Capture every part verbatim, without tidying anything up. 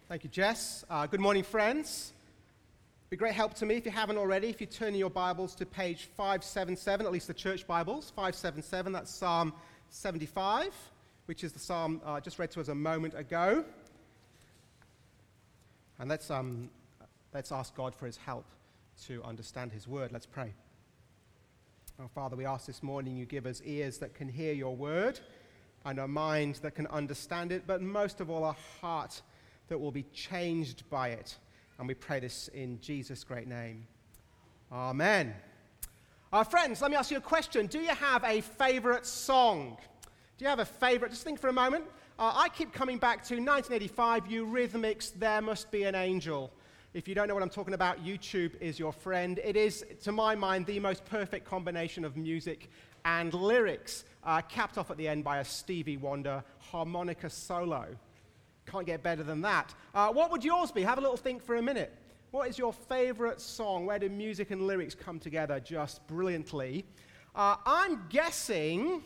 Thank you, Jess. Uh, good morning, friends. It'd be great help to me if you haven't already, if you turn your Bibles to page five seventy-seven, at least the church Bibles, five seventy-seven, that's Psalm seventy-five, which is the psalm I uh, just read to us a moment ago. And let's, um, let's ask God for his help to understand his word. Let's pray. Oh, Father, we ask this morning you give us ears that can hear your word and a mind that can understand it, but most of all, a heart that will be changed by it. And we pray this in Jesus' great name. Amen. Uh, friends, let me ask you a question. Do you have a favorite song? Do you have a favorite? Just think for a moment. Uh, I keep coming back to nineteen eighty-five, Eurythmics' There Must Be an Angel. If you don't know what I'm talking about, YouTube is your friend. It is, to my mind, the most perfect combination of music and lyrics, uh, capped off at the end by a Stevie Wonder harmonica solo. Can't get better than that. Uh, what would yours be? Have a little think for a minute. What is your favorite song? Where do music and lyrics come together just brilliantly? Uh, I'm guessing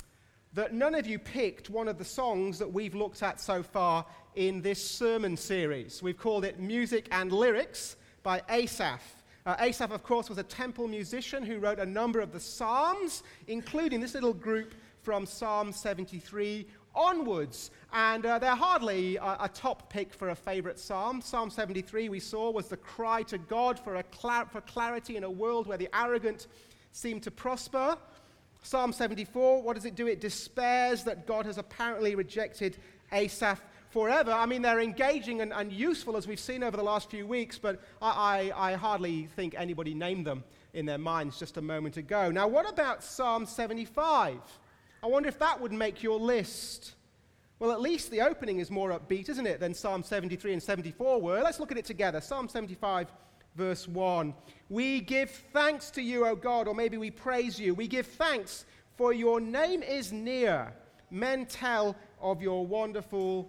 that none of you picked one of the songs that we've looked at so far in this sermon series. We've called it Music and Lyrics by Asaph. Uh, Asaph, of course, was a temple musician who wrote a number of the Psalms, including this little group from Psalm seventy-three onwards. And uh, they're hardly a, a top pick for a favorite psalm. Psalm seventy-three, we saw, was the cry to God for, a cla- for clarity in a world where the arrogant seem to prosper. Psalm seventy-four, what does it do? It despairs that God has apparently rejected Asaph forever. I mean, they're engaging and, and useful, as we've seen over the last few weeks, but I, I, I hardly think anybody named them in their minds just a moment ago. Now, what about Psalm seventy-five? I wonder if that would make your list. Well, at least the opening is more upbeat, isn't it, than Psalm seventy-three and seventy-four were. Let's look at it together. Psalm seventy-five, verse one. We give thanks to you, O God, or maybe we praise you. We give thanks, for your name is near. Men tell of your wonderful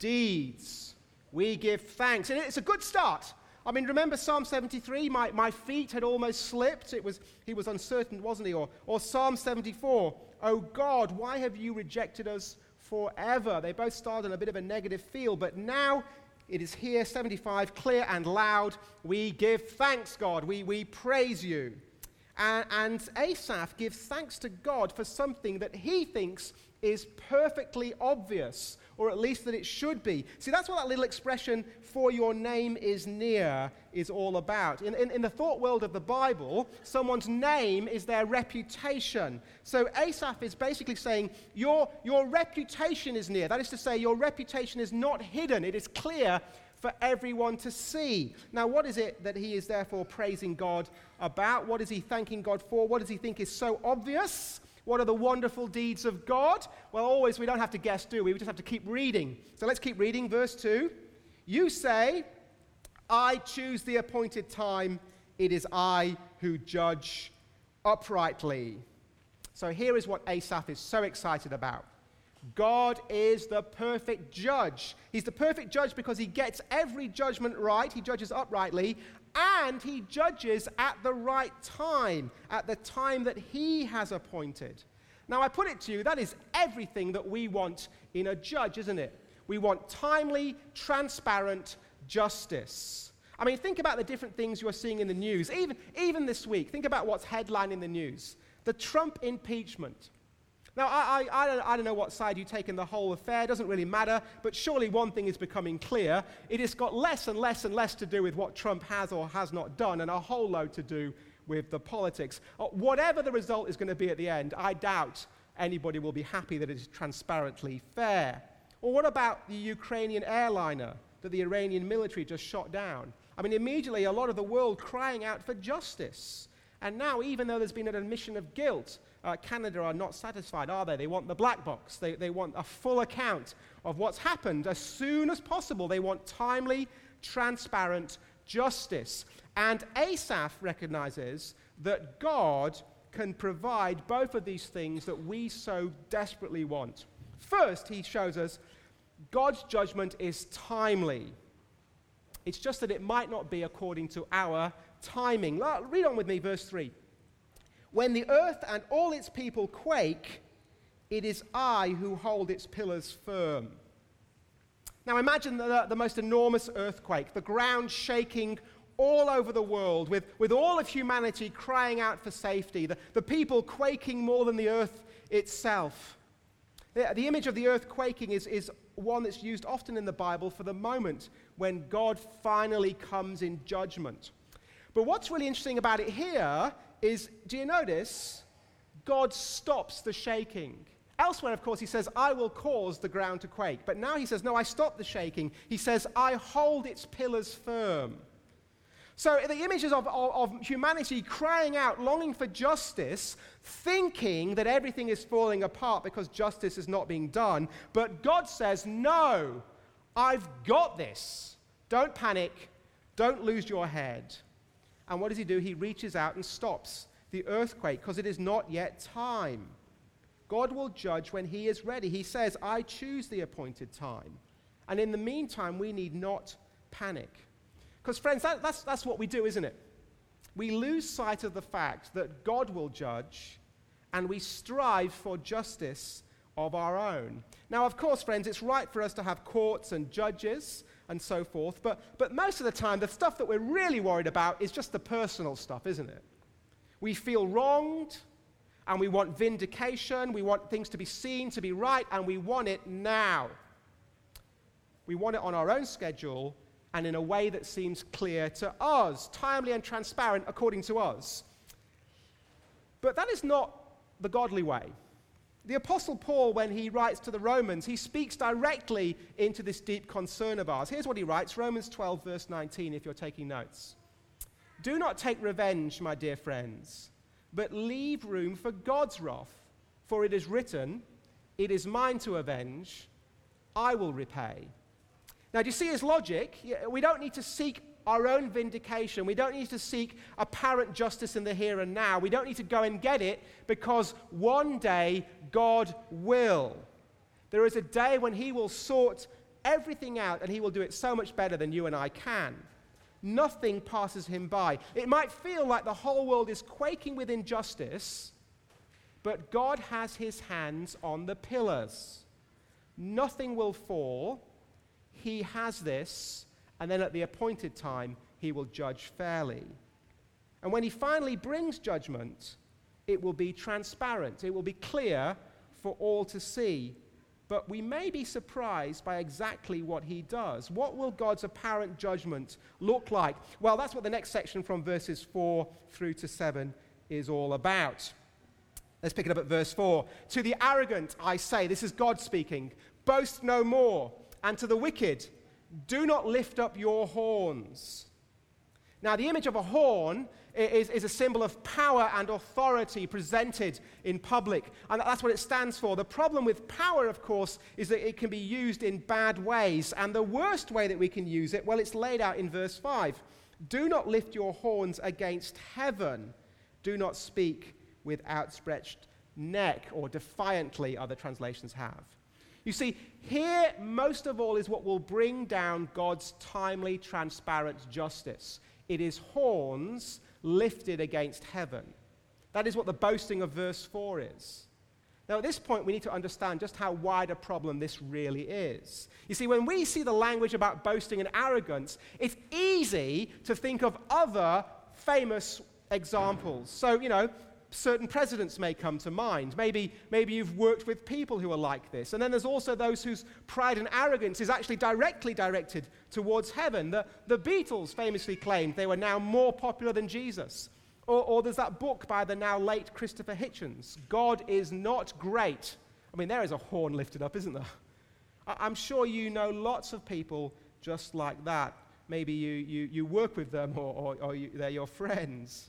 deeds. We give thanks. And it's a good start. I mean, remember Psalm seventy-three? My, my feet had almost slipped. It was He was uncertain, wasn't he? Or, or Psalm seventy-four. Oh God, why have you rejected us forever? They both started on a bit of a negative feel, but now it is here, seventy-five, clear and loud. We give thanks, God. We, we praise you. And, and Asaph gives thanks to God for something that he thinks is perfectly obvious, or at least that it should be. See, that's what that little expression, for your name is near, is all about. In, in, in the thought world of the Bible, someone's name is their reputation. So Asaph is basically saying, your, your reputation is near. That is to say, your reputation is not hidden. It is clear for everyone to see. Now, what is it that he is therefore praising God about? What is he thanking God for? What does he think is so obvious? What are the wonderful deeds of God? Well, always we don't have to guess, do we? We just have to keep reading. So let's keep reading. Verse two. You say, I choose the appointed time. It is I who judge uprightly. So here is what Asaph is so excited about. God is the perfect judge. He's the perfect judge because he gets every judgment right. He judges uprightly. And he judges at the right time, at the time that he has appointed. Now, I put it to you, that is everything that we want in a judge, isn't it? We want timely, transparent justice. I mean, think about the different things you're seeing in the news, even, even this week. Think about what's headlining the news. The Trump impeachment. Now, I, I, I, don't, I don't know what side you take in the whole affair. It doesn't really matter. But surely one thing is becoming clear. It has got less and less and less to do with what Trump has or has not done and a whole load to do with the politics. Uh, whatever the result is going to be at the end, I doubt anybody will be happy that it is transparently fair. Or what about the Ukrainian airliner that the Iranian military just shot down? I mean, immediately a lot of the world crying out for justice. And now, even though there's been an admission of guilt, Uh, Canada are not satisfied, are they? They want the black box. They, they want a full account of what's happened as soon as possible. They want timely, transparent justice. And Asaph recognizes that God can provide both of these things that we so desperately want. First, he shows us God's judgment is timely. It's just that it might not be according to our timing. Read on with me, verse three. When the earth and all its people quake, it is I who hold its pillars firm. Now imagine the, the most enormous earthquake, the ground shaking all over the world, with, with all of humanity crying out for safety, the, the people quaking more than the earth itself. The, the image of the earth quaking is, is one that's used often in the Bible for the moment when God finally comes in judgment. But what's really interesting about it here is, do you notice, God stops the shaking. Elsewhere, of course, he says, I will cause the ground to quake. But now he says, no, I stop the shaking. He says, I hold its pillars firm. So the images of, of, of humanity crying out, longing for justice, thinking that everything is falling apart because justice is not being done. But God says, no, I've got this. Don't panic. Don't lose your head. And what does he do? He reaches out and stops the earthquake because it is not yet time. God will judge when he is ready. He says, I choose the appointed time. And in the meantime, we need not panic. Because, friends, that, that's, that's what we do, isn't it? We lose sight of the fact that God will judge, and we strive for justice of our own. Now, of course, friends, it's right for us to have courts and judges and so forth, but, but most of the time, the stuff that we're really worried about is just the personal stuff, isn't it? We feel wronged, and we want vindication, we want things to be seen, to be right, and we want it now. We want it on our own schedule, and in a way that seems clear to us, timely and transparent according to us. But that is not the godly way. The Apostle Paul, when he writes to the Romans, he speaks directly into this deep concern of ours. Here's what he writes, Romans twelve, verse nineteen, if you're taking notes. Do not take revenge, my dear friends, but leave room for God's wrath. For it is written, it is mine to avenge, I will repay. Now, do you see his logic? We don't need to seek our own vindication. We don't need to seek apparent justice in the here and now. We don't need to go and get it because one day God will. There is a day when he will sort everything out and he will do it so much better than you and I can. Nothing passes him by. It might feel like the whole world is quaking with injustice, but God has his hands on the pillars. Nothing will fall. He has this, and then at the appointed time, he will judge fairly. And when he finally brings judgment, it will be transparent. It will be clear for all to see. But we may be surprised by exactly what he does. What will God's apparent judgment look like? Well, that's what the next section from verses four through to seven is all about. Let's pick it up at verse four. To the arrogant, I say, this is God speaking, boast no more. And to the wicked, do not lift up your horns. Now, the image of a horn is, is a symbol of power and authority presented in public. And that's what it stands for. The problem with power, of course, is that it can be used in bad ways. And the worst way that we can use it, well, it's laid out in verse five. Do not lift your horns against heaven. Do not speak with outstretched neck, or defiantly, other translations have. You see, here, most of all, is what will bring down God's timely, transparent justice. It is horns lifted against heaven. That is what the boasting of verse four is. Now, at this point, we need to understand just how wide a problem this really is. You see, when we see the language about boasting and arrogance, it's easy to think of other famous examples. So, you know, certain presidents may come to mind. Maybe, maybe you've worked with people who are like this. And then there's also those whose pride and arrogance is actually directly directed towards heaven. The, the Beatles famously claimed they were now more popular than Jesus. Or, or there's that book by the now late Christopher Hitchens, God is Not Great. I mean, there is a horn lifted up, isn't there? I, I'm sure you know lots of people just like that. Maybe you, you, you work with them or, or, or you, they're your friends.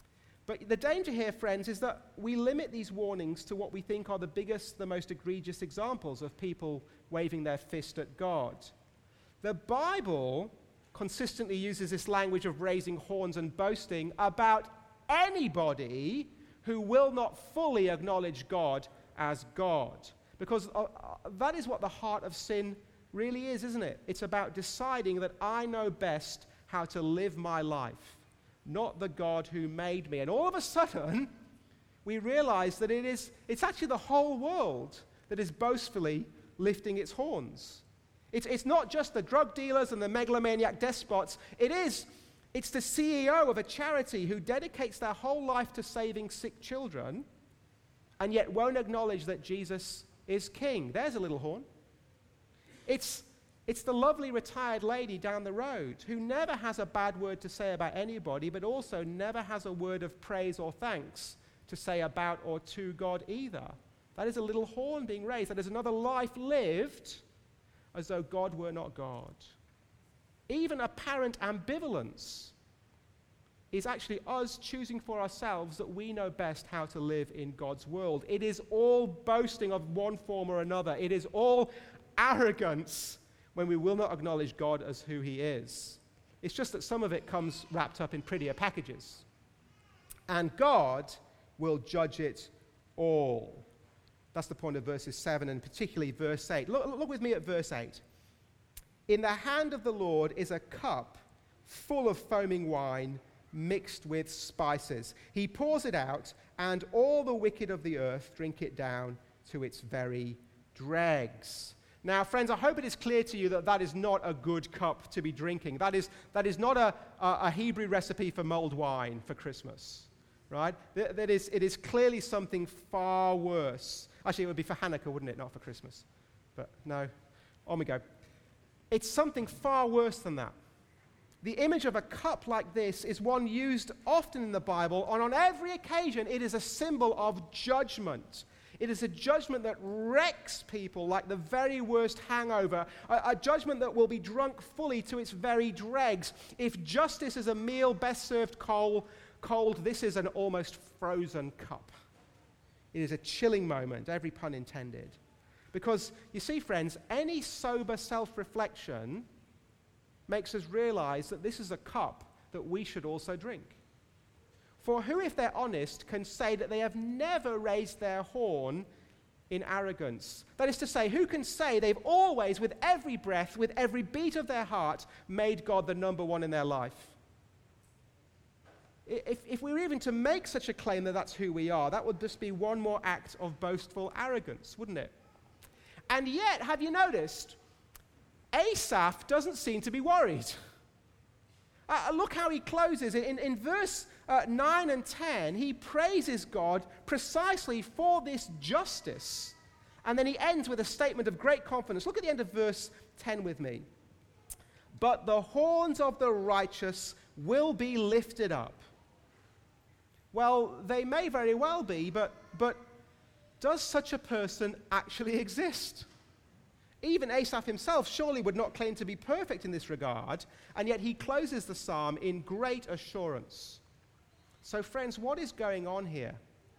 But the danger here, friends, is that we limit these warnings to what we think are the biggest, the most egregious examples of people waving their fist at God. The Bible consistently uses this language of raising horns and boasting about anybody who will not fully acknowledge God as God. Because uh, uh, that is what the heart of sin really is, isn't it? It's about deciding that I know best how to live my life, not the God who made me. And all of a sudden, we realize that it is, it's actually the whole world that is boastfully lifting its horns. It's, it's not just the drug dealers and the megalomaniac despots. It is, it's the C E O of a charity who dedicates their whole life to saving sick children and yet won't acknowledge that Jesus is king. There's a little horn. It's, it's the lovely retired lady down the road who never has a bad word to say about anybody, but also never has a word of praise or thanks to say about or to God either. That is a little horn being raised. That is another life lived as though God were not God. Even apparent ambivalence is actually us choosing for ourselves that we know best how to live in God's world. It is all boasting of one form or another. It is all arrogance when we will not acknowledge God as who he is. It's just that some of it comes wrapped up in prettier packages. And God will judge it all. That's the point of verses seven and particularly verse eight. Look, look with me at verse eight. In the hand of the Lord is a cup full of foaming wine mixed with spices. He pours it out, and all the wicked of the earth drink it down to its very dregs. Now, friends, I hope it is clear to you that that is not a good cup to be drinking. That is, that is not a, a, a Hebrew recipe for mulled wine for Christmas, right? That, that is, it is clearly something far worse. Actually, it would be for Hanukkah, wouldn't it? Not for Christmas. But no, on we go. It's something far worse than that. The image of a cup like this is one used often in the Bible, and on every occasion it is a symbol of judgment. It is a judgment that wrecks people like the very worst hangover, a, a judgment that will be drunk fully to its very dregs. If justice is a meal best served cold, cold, this is an almost frozen cup. It is a chilling moment, every pun intended. Because, you see, friends, any sober self-reflection makes us realize that this is a cup that we should also drink. For who, if they're honest, can say that they have never raised their horn in arrogance? That is to say, who can say they've always, with every breath, with every beat of their heart, made God the number one in their life? If, if we were even to make such a claim that that's who we are, that would just be one more act of boastful arrogance, wouldn't it? And yet, have you noticed, Asaph doesn't seem to be worried. Uh, look how he closes. In, in verse uh, nine and ten, he praises God precisely for this justice. And then he ends with a statement of great confidence. Look at the end of verse ten with me. But the horns of the righteous will be lifted up. Well, they may very well be, but, but does such a person actually exist? Even Asaph himself surely would not claim to be perfect in this regard, and yet he closes the psalm in great assurance. So, friends, what is going on here?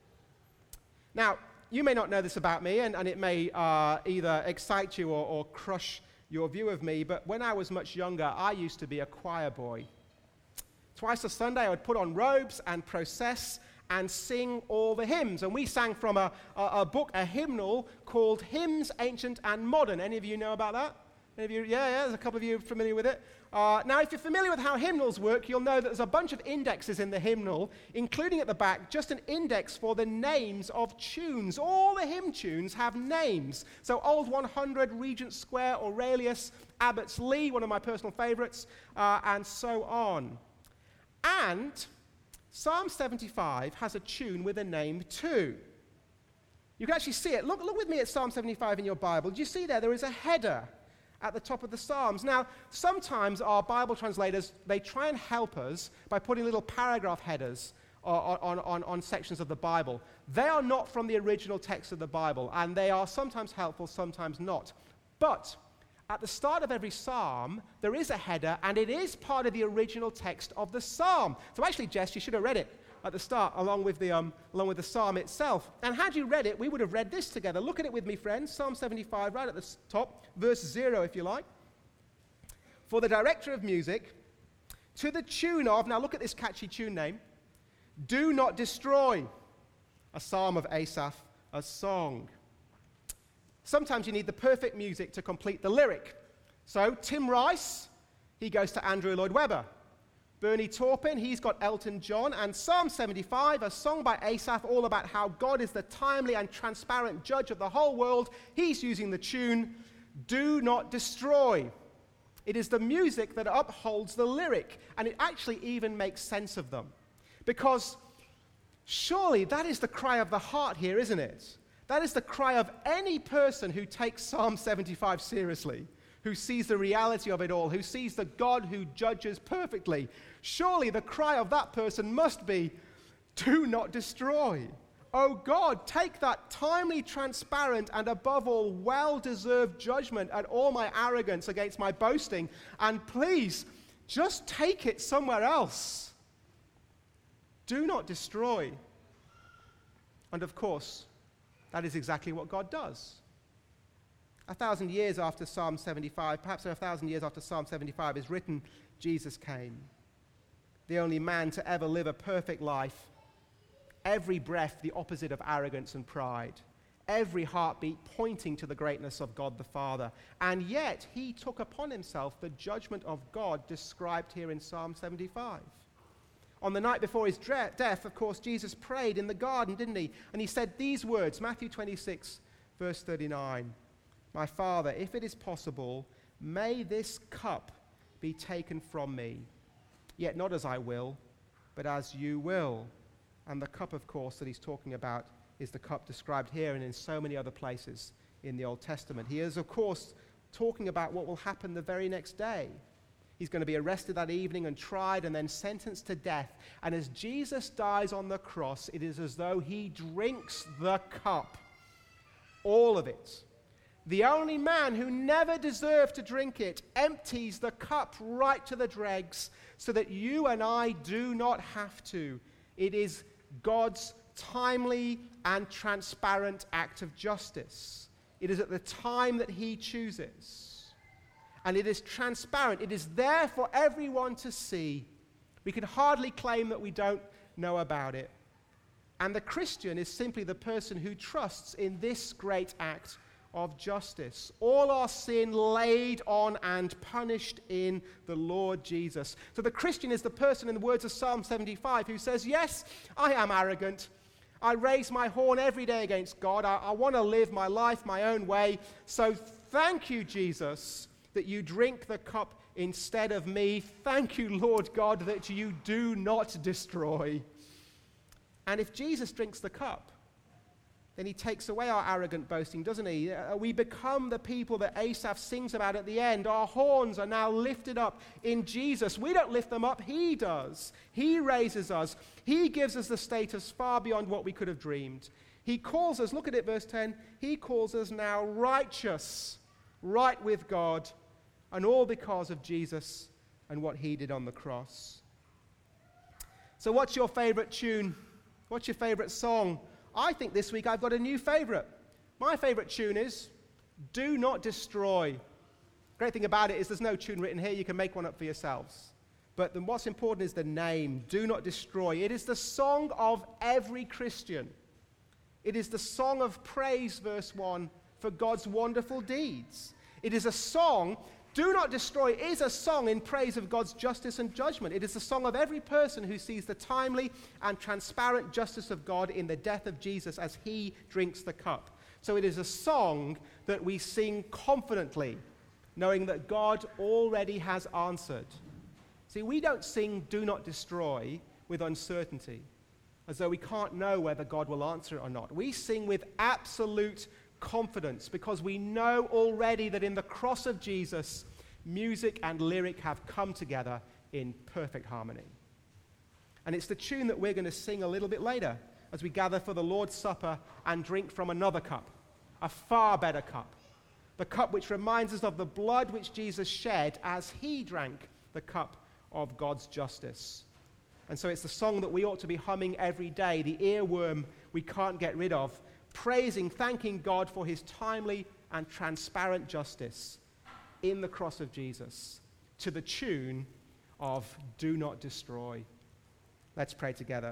Now, you may not know this about me, and, and it may uh, either excite you or, or crush your view of me, but when I was much younger, I used to be a choir boy. Twice a Sunday, I would put on robes and process and sing all the hymns. And we sang from a, a, a book, a hymnal, called Hymns Ancient and Modern. Any of you know about that? Any of you? Yeah, yeah, there's a couple of you familiar with it. Uh, now, if you're familiar with how hymnals work, you'll know that there's a bunch of indexes in the hymnal, including at the back, just an index for the names of tunes. All the hymn tunes have names. So Old one hundred, Regent Square, Aurelius, Abbott's Lee, one of my personal favorites, uh, and so on. And Psalm seventy-five has a tune with a name too. You can actually see it. Look, look with me at Psalm seventy-five in your Bible. Do you see there? There is a header at the top of the Psalms. Now, sometimes our Bible translators, they try and help us by putting little paragraph headers on, on, on, on sections of the Bible. They are not from the original text of the Bible, and they are sometimes helpful, sometimes not. But at the start of every psalm, there is a header, and it is part of the original text of the psalm. So actually, Jess, you should have read it at the start, along with the, um, along with the psalm itself. And had you read it, we would have read this together. Look at it with me, friends. Psalm seventy-five, right at the top, verse zero, if you like. For the director of music, to the tune of, now look at this catchy tune name, Do Not Destroy, a psalm of Asaph, a song. Sometimes you need the perfect music to complete the lyric. So Tim Rice, he goes to Andrew Lloyd Webber. Bernie Taupin, he's got Elton John. And Psalm seventy-five, a song by Asaph, all about how God is the timely and transparent judge of the whole world. He's using the tune, Do not destroy. It is the music that upholds the lyric, and it actually even makes sense of them. Because surely that is the cry of the heart here, isn't it? That is the cry of any person who takes Psalm seventy-five seriously, who sees the reality of it all, who sees the God who judges perfectly. Surely the cry of that person must be, do not destroy. Oh God, take that timely, transparent, and above all, well-deserved judgment at all my arrogance against my boasting, and please, just take it somewhere else. Do not destroy. And of course, that is exactly what God does. A thousand years after Psalm seventy-five, perhaps a thousand years after Psalm seventy-five is written, Jesus came. The only man to ever live a perfect life. Every breath the opposite of arrogance and pride. Every heartbeat pointing to the greatness of God the Father. And yet he took upon himself the judgment of God described here in Psalm seventy-five. On the night before his death, of course, Jesus prayed in the garden, didn't he? And he said these words, Matthew twenty-six, verse thirty-nine. My Father, if it is possible, may this cup be taken from me. Yet not as I will, but as you will. And the cup, of course, that he's talking about is the cup described here and in so many other places in the Old Testament. He is, of course, talking about what will happen the very next day. He's going to be arrested that evening and tried and then sentenced to death. And as Jesus dies on the cross, it is as though he drinks the cup, all of it. The only man who never deserved to drink it empties the cup right to the dregs so that you and I do not have to. It is God's timely and transparent act of justice. It is at the time that he chooses. And it is transparent. It is there for everyone to see. We can hardly claim that we don't know about it. And the Christian is simply the person who trusts in this great act of justice. All our sin laid on and punished in the Lord Jesus. So the Christian is the person, in the words of Psalm seventy-five, who says, yes, I am arrogant. I raise my horn every day against God. I, I want to live my life my own way. So thank you, Jesus, that you drink the cup instead of me. Thank you, Lord God, that you do not destroy. And if Jesus drinks the cup, then he takes away our arrogant boasting, doesn't he? Uh, we become the people that Asaph sings about at the end. Our horns are now lifted up in Jesus. We don't lift them up, he does. He raises us. He gives us the status far beyond what we could have dreamed. He calls us, look at it, verse ten, he calls us now righteous, right with God, and all because of Jesus and what he did on the cross. So what's your favorite tune? What's your favorite song? I think this week I've got a new favorite. My favorite tune is Do Not Destroy. Great thing about it is there's no tune written here. You can make one up for yourselves. But then what's important is the name, Do Not Destroy. It is the song of every Christian. It is the song of praise, verse one, for God's wonderful deeds. It is a song. Do Not Destroy is a song in praise of God's justice and judgment. It is the song of every person who sees the timely and transparent justice of God in the death of Jesus as he drinks the cup. So it is a song that we sing confidently, knowing that God already has answered. See, we don't sing Do Not Destroy with uncertainty, as though we can't know whether God will answer it or not. We sing with absolute confidence because we know already that in the cross of Jesus, music and lyric have come together in perfect harmony. And it's the tune that we're going to sing a little bit later as we gather for the Lord's Supper and drink from another cup, a far better cup, the cup which reminds us of the blood which Jesus shed as he drank the cup of God's justice. And so it's the song that we ought to be humming every day, the earworm we can't get rid of, praising, thanking God for his timely and transparent justice in the cross of Jesus, to the tune of Do Not Destroy. Let's pray together.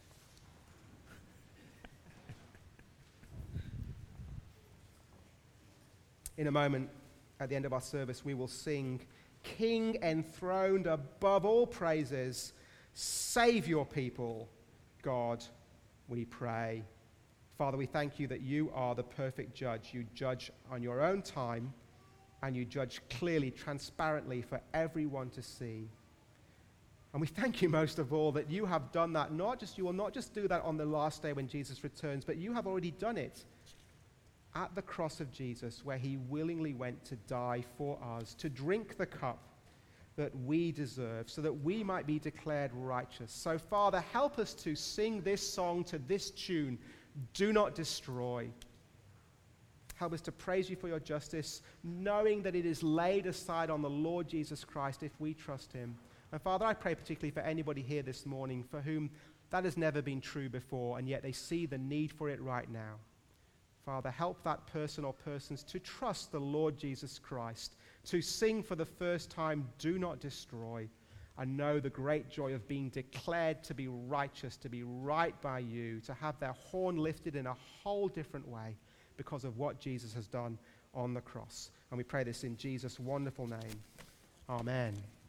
In a moment, at the end of our service, we will sing, King enthroned above all praises, save your people, God, we pray. Father, we thank you that you are the perfect judge. You judge on your own time, and you judge clearly, transparently for everyone to see. And we thank you most of all that you have done that. Not just, you will not just do that on the last day when Jesus returns, but you have already done it at the cross of Jesus, where he willingly went to die for us, to drink the cup that we deserve, so that we might be declared righteous. So, Father, help us to sing this song to this tune, "Do Not Destroy." Help us to praise you for your justice, knowing that it is laid aside on the Lord Jesus Christ if we trust him. And Father, I pray particularly for anybody here this morning for whom that has never been true before, and yet they see the need for it right now. Father, help that person or persons to trust the Lord Jesus Christ, to sing for the first time, "Do not destroy," and know the great joy of being declared to be righteous, to be right by you, to have their horn lifted in a whole different way because of what Jesus has done on the cross. And we pray this in Jesus' wonderful name. Amen.